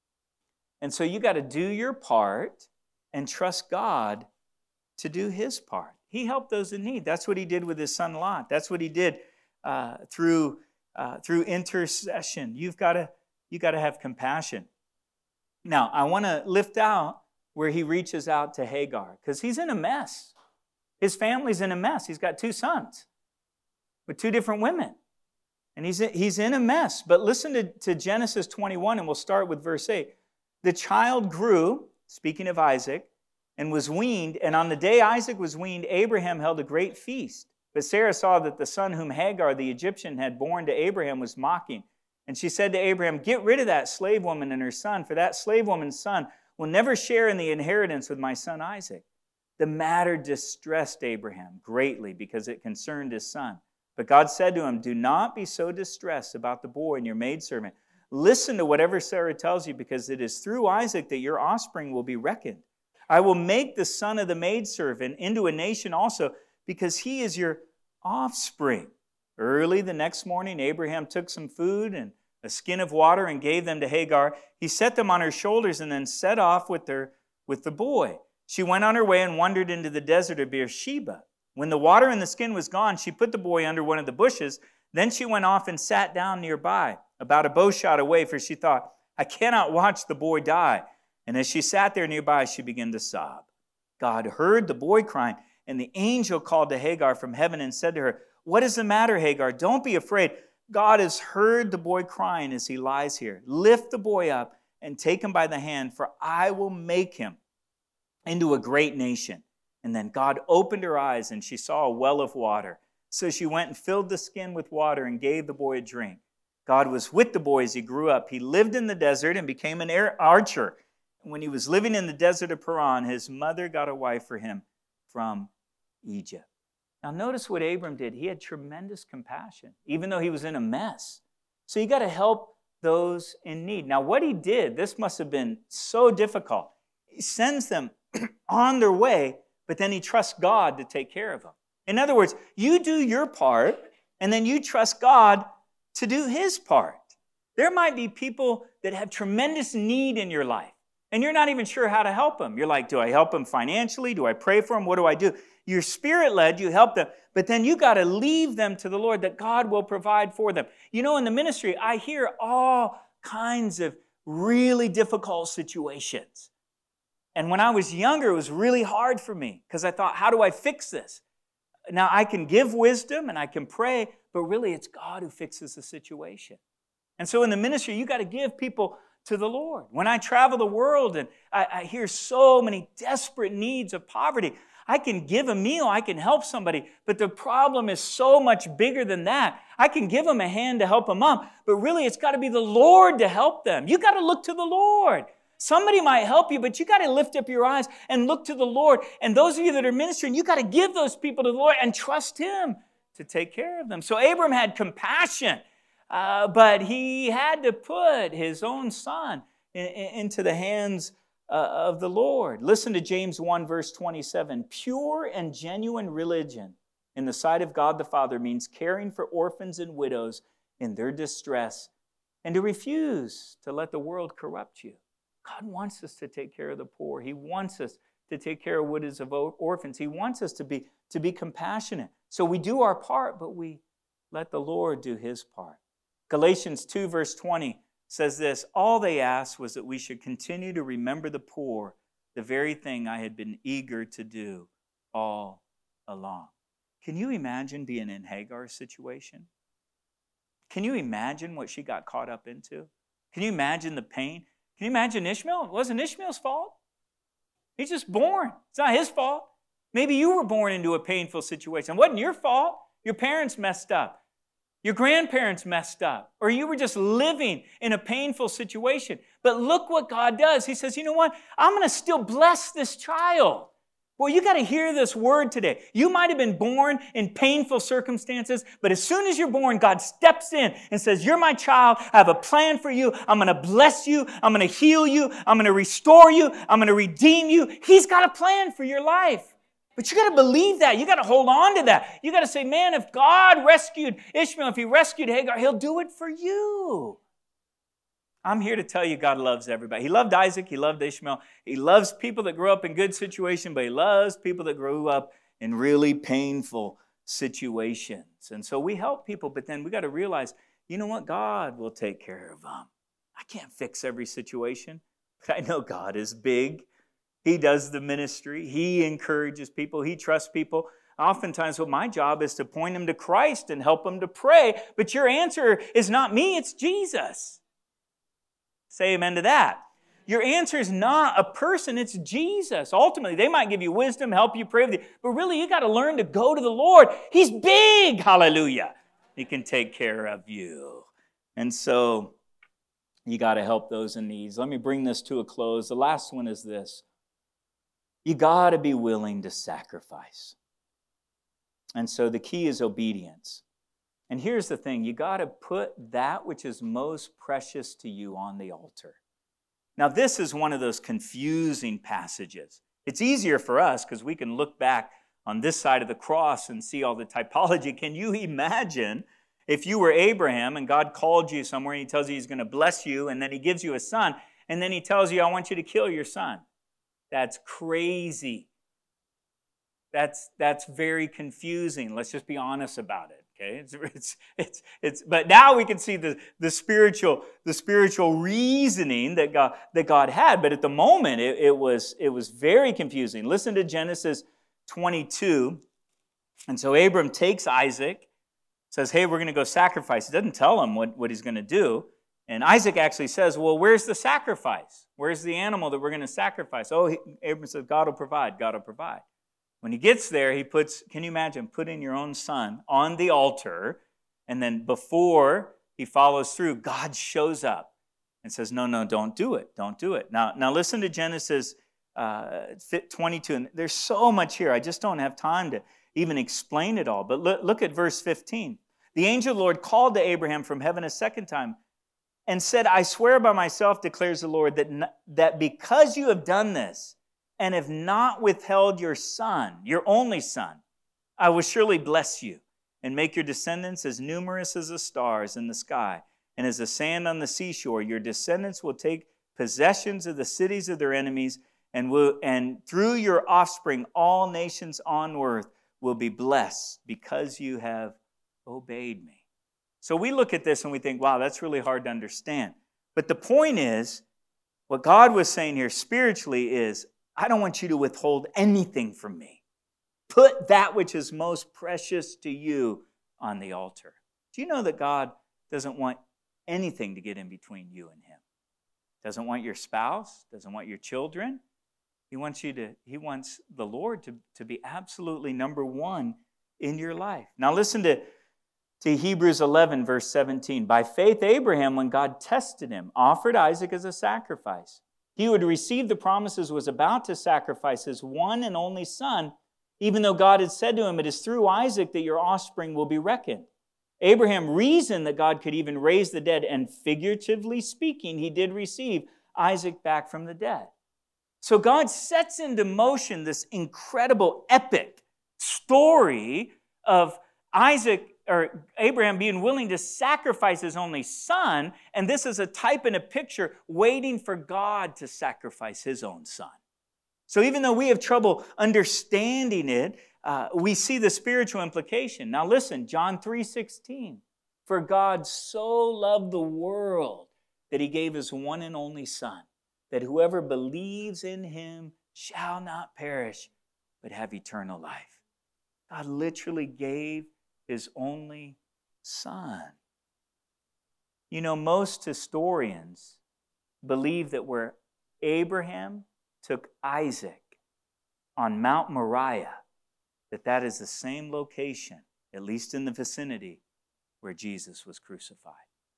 And so you got to do your part and trust God to do His part. He helped those in need. That's what He did with His son Lot. That's what He did uh, through Uh, through intercession. You've got to, you got to have compassion. Now, I want to lift out where he reaches out to Hagar, because he's in a mess. His family's in a mess. He's got two sons with two different women. And he's, he's in a mess. But listen to, to Genesis twenty-one, and we'll start with verse eight. The child grew, speaking of Isaac, and was weaned. And on the day Isaac was weaned, Abraham held a great feast. But Sarah saw that the son whom Hagar the Egyptian had borne to Abraham was mocking. And she said to Abraham, get rid of that slave woman and her son, for that slave woman's son will never share in the inheritance with my son Isaac. The matter distressed Abraham greatly because it concerned his son. But God said to him, do not be so distressed about the boy and your maidservant. Listen to whatever Sarah tells you, because it is through Isaac that your offspring will be reckoned. I will make the son of the maidservant into a nation also, because he is your offspring. Early the next morning, Abraham took some food and a skin of water and gave them to Hagar. He set them on her shoulders and then set off with her with the boy. She went on her way and wandered into the desert of Beersheba. When the water in the skin was gone, she put the boy under one of the bushes. Then she went off and sat down nearby, about a bow shot away, for she thought, I cannot watch the boy die. And as she sat there nearby, she began to sob. God heard the boy crying, and the angel called to Hagar from heaven and said to her, what is the matter, Hagar? Don't be afraid. God has heard the boy crying as he lies here. Lift the boy up and take him by the hand, for I will make him into a great nation. And then God opened her eyes, and she saw a well of water. So she went and filled the skin with water and gave the boy a drink. God was with the boy as he grew up. He lived in the desert and became an archer. And when he was living in the desert of Paran, his mother got a wife for him from Egypt. Now notice what Abram did. He had tremendous compassion, even though he was in a mess. So you got to help those in need. Now what he did, this must have been so difficult. He sends them on their way, but then he trusts God to take care of them. In other words, you do your part, and then you trust God to do his part. There might be people that have tremendous need in your life, and you're not even sure how to help them. You're like, do I help them financially? Do I pray for them? What do I do? You're spirit-led, you help them, but then you got to leave them to the Lord, that God will provide for them. You know, in the ministry, I hear all kinds of really difficult situations. And when I was younger, it was really hard for me because I thought, how do I fix this? Now, I can give wisdom and I can pray, but really it's God who fixes the situation. And so in the ministry, you got to give people to the Lord. When I travel the world and I, I hear so many desperate needs of poverty, I can give a meal, I can help somebody, but the problem is so much bigger than that. I can give them a hand to help them up, but really it's got to be the Lord to help them. You got to look to the Lord. Somebody might help you, but you got to lift up your eyes and look to the Lord. And those of you that are ministering, you got to give those people to the Lord and trust him to take care of them. So Abram had compassion, uh, but he had to put his own son in, in, into the hands uh, of the Lord. Listen to James one, verse twenty-seven. Pure and genuine religion in the sight of God the Father means caring for orphans and widows in their distress and to refuse to let the world corrupt you. God wants us to take care of the poor. He wants us to take care of widows of orphans. He wants us to be, to be compassionate. So we do our part, but we let the Lord do his part. Galatians two, verse twenty says this, all they asked was that we should continue to remember the poor, the very thing I had been eager to do all along. Can you imagine being in Hagar's situation? Can you imagine what she got caught up into? Can you imagine the pain? Can you imagine Ishmael? It wasn't Ishmael's fault. He's just born. It's not his fault. Maybe you were born into a painful situation. It wasn't your fault. Your parents messed up. Your grandparents messed up. Or you were just living in a painful situation. But look what God does. He says, you know what? I'm going to still bless this child. Well, you got to hear this word today. You might have been born in painful circumstances, but as soon as you're born, God steps in and says, you're my child. I have a plan for you. I'm going to bless you. I'm going to heal you. I'm going to restore you. I'm going to redeem you. He's got a plan for your life. But you got to believe that. You got to hold on to that. You got to say, man, if God rescued Ishmael, if he rescued Hagar, he'll do it for you. I'm here to tell you God loves everybody. He loved Isaac. He loved Ishmael. He loves people that grew up in good situations, but he loves people that grew up in really painful situations. And so we help people, but then we got to realize, you know what? God will take care of them. I can't fix every situation, but I know God is big. He does the ministry. He encourages people. He trusts people. Oftentimes, what my job is to point them to Christ and help them to pray. But your answer is not me, it's Jesus. Say amen to that. your answer is not a person, it's Jesus. Ultimately, they might give you wisdom, help you pray with you, but really you got to learn to go to the Lord. He's big, hallelujah. He can take care of you. And so you got to help those in need. Let me bring this to a close. The last one is this. You got to be willing to sacrifice. And so the key is obedience. And here's the thing. You got to put that which is most precious to you on the altar. Now, this is one of those confusing passages. It's easier for us because we can look back on this side of the cross and see all the typology. Can you imagine if you were Abraham and God called you somewhere and he tells you he's going to bless you and then he gives you a son and then he tells you, I want you to kill your son? That's crazy. That's, that's very confusing. Let's just be honest about it. Okay, it's, it's, it's, it's, but now we can see the, the, spiritual, the spiritual reasoning that God, that God had. But at the moment, it, it, was, it was very confusing. Listen to Genesis twenty-two. And so Abram takes Isaac, says, hey, we're going to go sacrifice. He doesn't tell him what, what he's going to do. And Isaac actually says, well, where's the sacrifice? Where's the animal that we're going to sacrifice? Oh, he, Abram says, God will provide, God will provide. When he gets there, he puts, can you imagine, putting your own son on the altar, and then before he follows through, God shows up and says, no, no, don't do it, don't do it. Now, now listen to Genesis uh, twenty-two, and there's so much here. I just don't have time to even explain it all, but look, look at verse fifteen. The angel of the Lord called to Abraham from heaven a second time and said, I swear by myself, declares the Lord, that, that because you have done this, and have not withheld your son, your only son, I will surely bless you and make your descendants as numerous as the stars in the sky and as the sand on the seashore. Your descendants will take possessions of the cities of their enemies, and will, and through your offspring all nations on earth will be blessed because you have obeyed me. So we look at this and we think, wow, that's really hard to understand. But the point is, what God was saying here spiritually is, I don't want you to withhold anything from me. Put that which is most precious to you on the altar. Do you know that God doesn't want anything to get in between you and him? Doesn't want your spouse, doesn't want your children. He wants you to, he wants the Lord to, to be absolutely number one in your life. Now listen to, to Hebrews eleven, verse seventeen. By faith, Abraham, when God tested him, offered Isaac as a sacrifice. He who had received the promises was about to sacrifice his one and only son, even though God had said to him, it is through Isaac that your offspring will be reckoned. Abraham reasoned that God could even raise the dead, and figuratively speaking, he did receive Isaac back from the dead. So God sets into motion this incredible epic story of Isaac or Abraham being willing to sacrifice his only son, and this is a type and a picture waiting for God to sacrifice his own son. So even though we have trouble understanding it, uh, we see the spiritual implication. Now listen, John three sixteen. For God so loved the world that he gave his one and only son, that whoever believes in him shall not perish, but have eternal life. God literally gave his only son. You know, most historians believe that where Abraham took Isaac on Mount Moriah, that that is the same location, at least in the vicinity, where Jesus was crucified.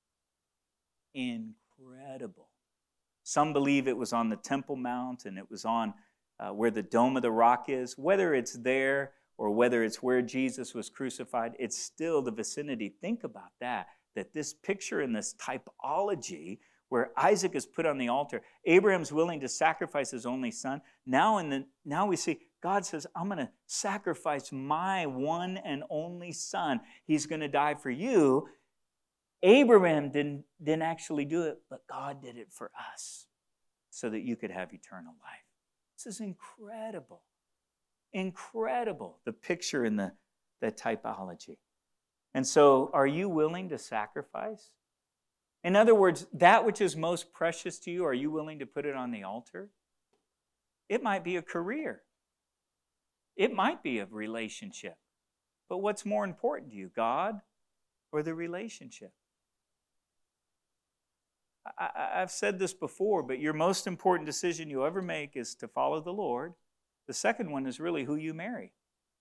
Incredible. Some believe it was on the Temple Mount and it was on uh, where the Dome of the Rock is. Whether it's there or whether it's where Jesus was crucified, it's still the vicinity. Think about that, that this picture and this typology where Isaac is put on the altar, Abraham's willing to sacrifice his only son. Now, in the, now we see God says, I'm going to sacrifice my one and only son. He's going to die for you. Abraham didn't, didn't actually do it, but God did it for us so that you could have eternal life. This is incredible. Incredible, the picture in the, the typology. And so, are you willing to sacrifice? In other words, that which is most precious to you, are you willing to put it on the altar? It might be a career. It might be a relationship. But what's more important to you, God or the relationship? I, I, I've said this before, but your most important decision you'll ever make is to follow the Lord. The second one is really who you marry.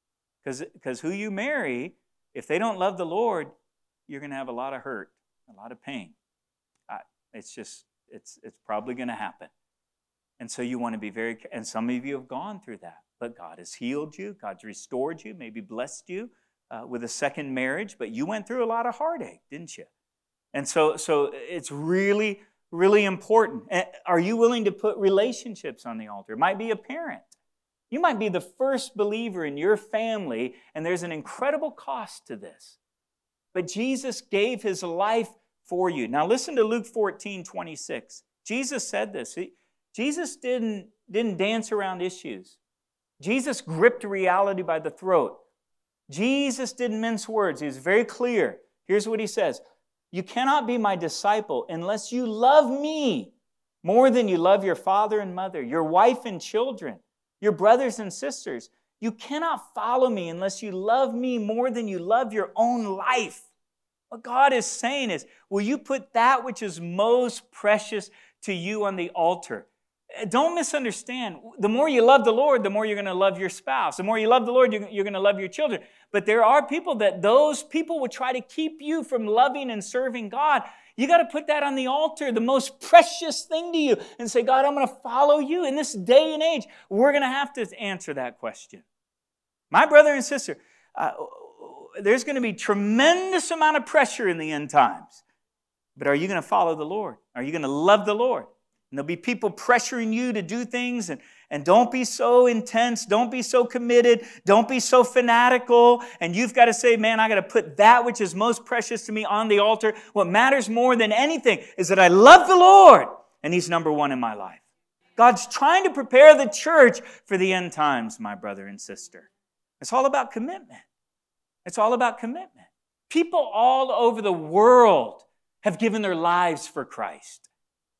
Because who you marry, if they don't love the Lord, you're going to have a lot of hurt, a lot of pain. I, it's just, it's, it's probably going to happen. And so you want to be very, and some of you have gone through that, but God has healed you, God's restored you, maybe blessed you uh, with a second marriage, but you went through a lot of heartache, didn't you? And so, so it's really, really important. Are you willing to put relationships on the altar? It might be a parent. You might be the first believer in your family, and there's an incredible cost to this. But Jesus gave his life for you. Now listen to Luke fourteen twenty-six. Jesus said this. He, Jesus didn't, didn't dance around issues. Jesus gripped reality by the throat. Jesus didn't mince words. He was very clear. Here's what he says. You cannot be my disciple unless you love me more than you love your father and mother, your wife and children, your brothers and sisters. You cannot follow me unless you love me more than you love your own life. What God is saying is, will you put that which is most precious to you on the altar? Don't misunderstand. The more you love the Lord, the more you're going to love your spouse. The more you love the Lord, you're going to love your children. But there are people that those people will try to keep you from loving and serving God. You got to put that on the altar, the most precious thing to you, and say, God, I'm going to follow you. In this day and age, we're going to have to answer that question. My brother and sister, uh, there's going to be tremendous amount of pressure in the end times. But are you going to follow the Lord? Are you going to love the Lord? And there'll be people pressuring you to do things, and, and don't be so intense, don't be so committed, don't be so fanatical, and you've got to say, man, I got to put that which is most precious to me on the altar. What matters more than anything is that I love the Lord, and He's number one in my life. God's trying to prepare the church for the end times, my brother and sister. It's all about commitment. It's all about commitment. People all over the world have given their lives for Christ.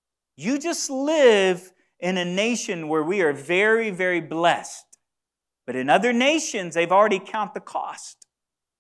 You just live in a nation where we are very, very blessed. But in other nations, they've already counted the cost.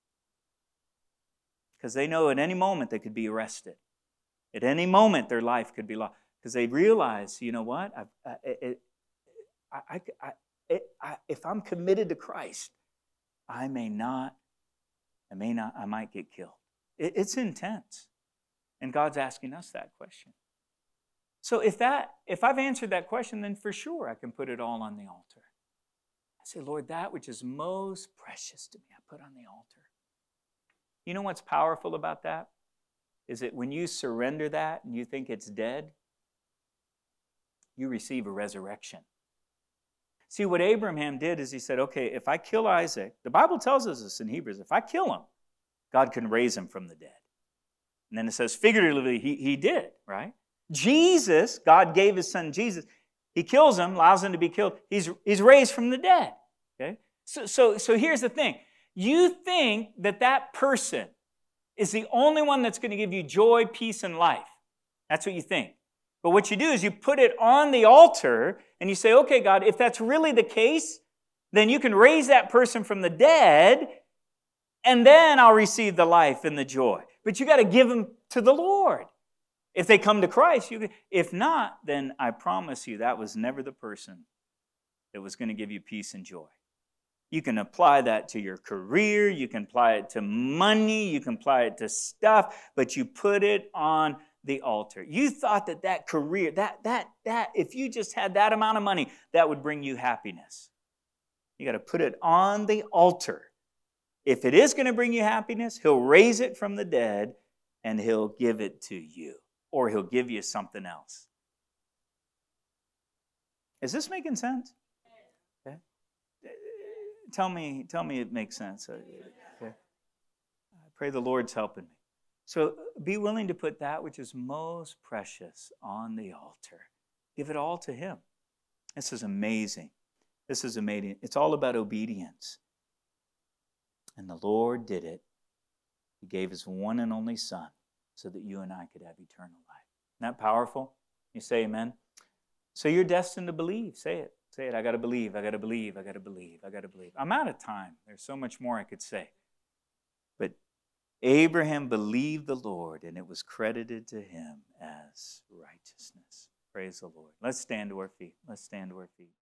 Because they know at any moment they could be arrested. At any moment their life could be lost. Because they realize, you know what? I, I, it, I, I, I, it, I, if I'm committed to Christ, I may not, I may not, I might get killed. It, it's intense. And God's asking us that question. So if that, if I've answered that question, then for sure I can put it all on the altar. I say, Lord, that which is most precious to me, I put on the altar. You know what's powerful about that? Is that when you surrender that and you think it's dead, you receive a resurrection. See, what Abraham did is he said, okay, if I kill Isaac, the Bible tells us this in Hebrews, if I kill him, God can raise him from the dead. And then it says figuratively, he, he did, right? Jesus, God gave his son Jesus. He kills him, allows him to be killed. He's, he's raised from the dead. Okay? So, so, so here's the thing. You think that that person is the only one that's going to give you joy, peace, and life. That's what you think. But what you do is you put it on the altar and you say, okay, God, if that's really the case, then you can raise that person from the dead and then I'll receive the life and the joy. But you got to give them to the Lord. If they come to Christ, you can. If not, then I promise you that was never the person that was going to give you peace and joy. You can apply that to your career, you can apply it to money, you can apply it to stuff, but you put it on the altar. You thought that that career, that, that, that, if you just had that amount of money, that would bring you happiness. You got to put it on the altar. If it is going to bring you happiness, He'll raise it from the dead and He'll give it to you. Or He'll give you something else. Is this making sense? Okay. Tell me, tell me it makes sense. Okay. I pray the Lord's helping me. So be willing to put that which is most precious on the altar. Give it all to Him. This is amazing. This is amazing. It's all about obedience. And the Lord did it. He gave His one and only Son so that you and I could have eternal life. Isn't that powerful? You say amen? So you're destined to believe. Say it. Say it. I got to believe. I got to believe. I got to believe. I got to believe. I'm out of time. There's so much more I could say. But Abraham believed the Lord, and it was credited to him as us righteousness. Praise the Lord. Let's stand to our feet. Let's stand to our feet.